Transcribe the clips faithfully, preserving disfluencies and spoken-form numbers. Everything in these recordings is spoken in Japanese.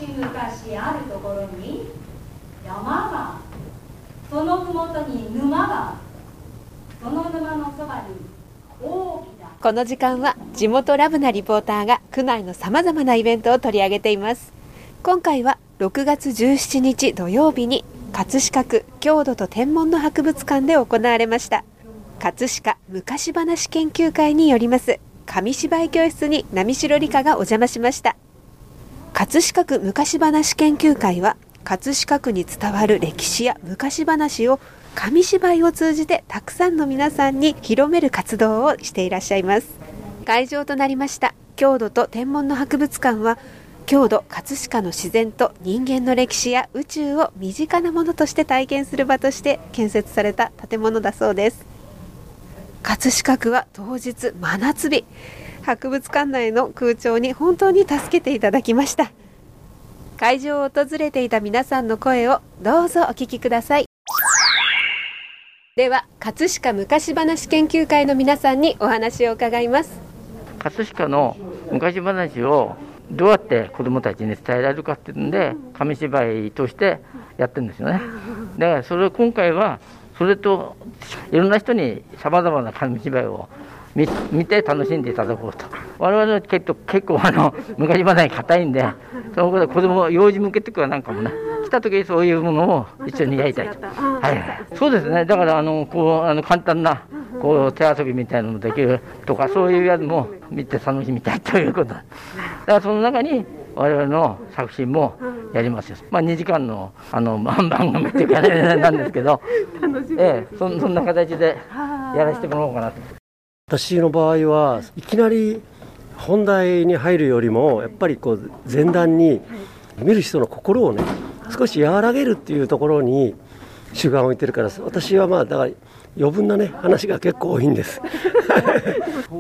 昔あるところに山が、その麓に沼が、その沼のそばに大きな。 この時間は地元ラブなリポーターが区内のさまざまなイベントを取り上げています。今回はろくがつじゅうしちにち土曜日に葛飾区郷土と天文の博物館で行われました。葛飾昔話研究会によります紙芝居教室に波代理香がお邪魔しました。葛飾区昔話研究会は葛飾区に伝わる歴史や昔話を紙芝居を通じてたくさんの皆さんに広める活動をしていらっしゃいます。会場となりました郷土と天文の博物館は郷土葛飾の自然と人間の歴史や宇宙を身近なものとして体験する場として建設された建物だそうです。葛飾区は当日真夏日、博物館内の空調に本当に助けていただきました。会場を訪れていた皆さんの声をどうぞお聞きください。では葛飾昔話研究会の皆さんにお話を伺います。 葛飾の昔話をどうやって子どもたちに伝えられるかっていうんで紙芝居としてやってるんですよね。だからそれを今回はそれといろんな人にさまざまな紙芝居を 見, 見て楽しんでいただこうと。我々は結構結構あの昔話硬いんで、そのことで子ども幼児向けとかなんかもね来た時にそういうものを一緒にやりたいと。はいはい、そうですね。だからあのこうあの簡単なこう手遊びみたいなのもできるとか、そういうやつも見て楽しみたいということだ。だからその中に我々の作品もやりますよ。まあにじかんのあの番組っていうかねなんですけど、ええ、そ, そんな形でやらせてもらおうかなと。 私の場合はいきなり本題に入るよりもやっぱりこう前段に見る人の心をね少し和らげるっていうところに主眼を置いてるから、私はまあだから余分なね話が結構多いんです、うん、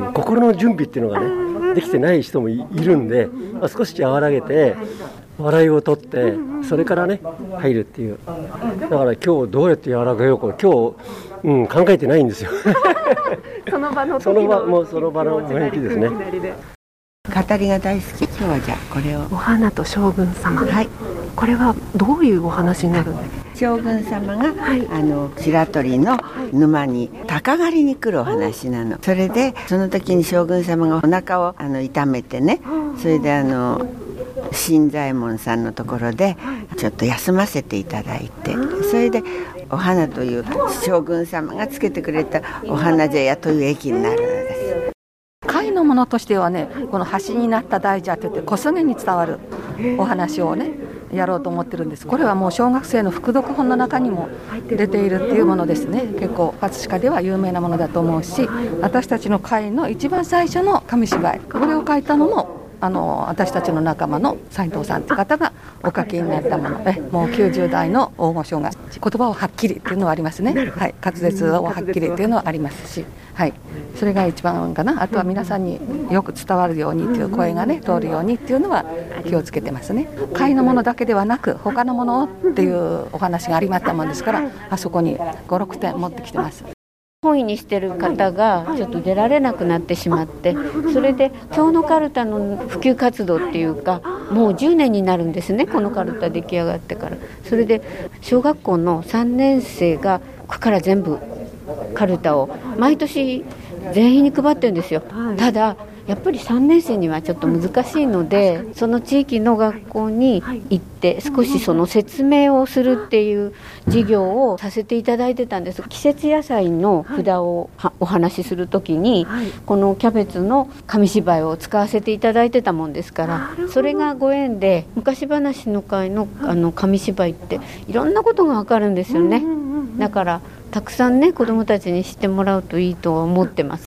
心の準備っていうのがねできてない人も い, いるんで、まあ、少し和らげて笑いを取ってそれからね入るっていう。だから今日どうやって和らげようか今日、うん、考えてないんですよその場の時のその場もうその場の雰囲気ですね。 語りが大好き。今日はじゃあこれをお花と将軍様、 はい、 これはどういうお話になるんですか？ 将軍様が、はい、あの白鳥の沼に鷹狩りに来るお話なの。それでその時に将軍様がお腹をあの痛めてね、それであの新左衛門さんのところでちょっと休ませていただいて、それでお花という将軍様がつけてくれたお花茶屋という駅になるのです。 会のものとしてはね、この橋になった大蛇といって小菅に伝わるお話をねやろうと思ってるんです。これはもう小学生の副読本の中にも出ているっていうものですね。結構葛飾では有名なものだと思うし、私たちの会の一番最初の紙芝居、これを書いたのもあの私たちの仲間の斉藤さんという方がお書きになったもので、もうきゅうじゅう代の大御所が言葉をはっきりっていうのはありますね。はい、滑舌をはっきりっていうのはありますし、はい、それが一番かな。あとは皆さんによく伝わるようにっていう声がね通るようにっていうのは気をつけてますね。会のものだけではなく他のものっていうお話がありまったもんですから、あそこにご、ろくてん持ってきてます。 本意にしてる方がちょっと出られなくなってしまって、それで今日のカルタの普及活動っていうかもうじゅうねんになるんですね、このカルタ出来上がってから。それで小学校のさんねん生がここから全部カルタを毎年全員に配ってるんですよ。ただやっぱりさんねん生にはちょっと難しいので、その地域の学校に行って少しその説明をするっていう授業をさせていただいてたんです。季節野菜の札をお話しするときにこのキャベツの紙芝居を使わせていただいてたもんですから、それがご縁で昔話の会のあの紙芝居っていろんなことがわかるんですよね。だからたくさんね子どもたちに知ってもらうといいと思ってます。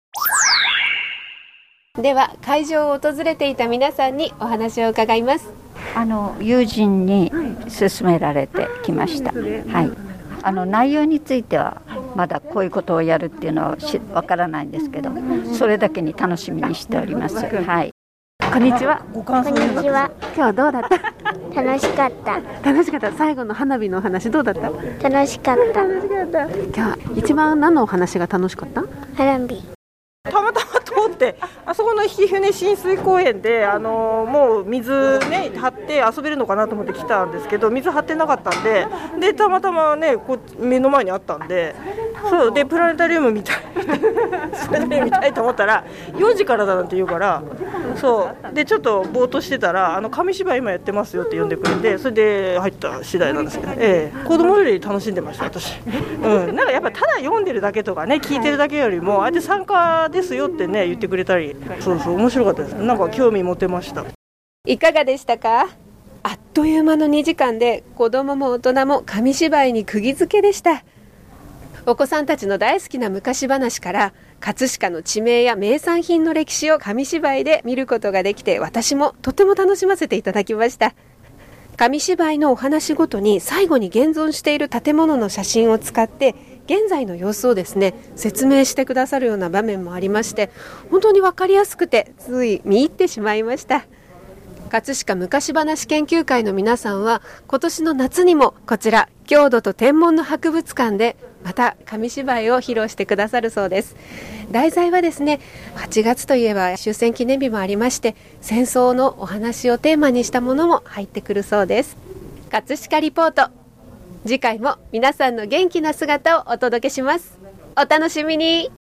では会場を訪れていた皆さんにお話を伺います。 あの友人に勧められてきました、はい、あの内容についてはまだこういうことをやるっていうのはわからないんですけど、それだけに楽しみにしております、はい。 こんにちは。 こんにちは。 今日はどうだった？ 楽しかった。 楽しかった。最後の花火のお話どうだった？ 楽しかった。 楽しかった。今日は一番何のお話が楽しかった？ 花火。 たまたま通っってあそこの曳舟親水公園で、あのー、もう水ね張って遊べるのかなと思って来たんですけど、水張ってなかったんで、でたまたまねこ目の前にあったんで、そうでプラネタリウム見たいそれで見たいと思ったらよじからだなんて言うから、そうでちょっとぼーっとしてたら、あの紙芝居今やってますよって呼んでくれて、それで入った次第なんですけど、ええ、子供より楽しんでました私、うん、なんかやっぱただ読んでるだけとかね聞いてるだけよりも、あえて参加ですよってね言ってくれたり、そうそう面白かったです。なんか興味持てました。 いかがでしたか？あっという間のにじかんで子供も大人も紙芝居に釘付けでした。お子さんたちの大好きな昔話から葛飾の地名や名産品の歴史を紙芝居で見ることができて、私もとても楽しませていただきました。紙芝居のお話ごとに最後に現存している建物の写真を使って現在の様子をですね説明してくださるような場面もありまして、本当に分かりやすくてつい見入ってしまいました。葛飾昔話研究会の皆さんは今年の夏にもこちら郷土と天文の博物館でまた紙芝居を披露してくださるそうです。題材はですね、はちがつといえば終戦記念日もありまして、戦争のお話をテーマにしたものも入ってくるそうです。葛飾リポート、次回も皆さんの元気な姿をお届けします。お楽しみに。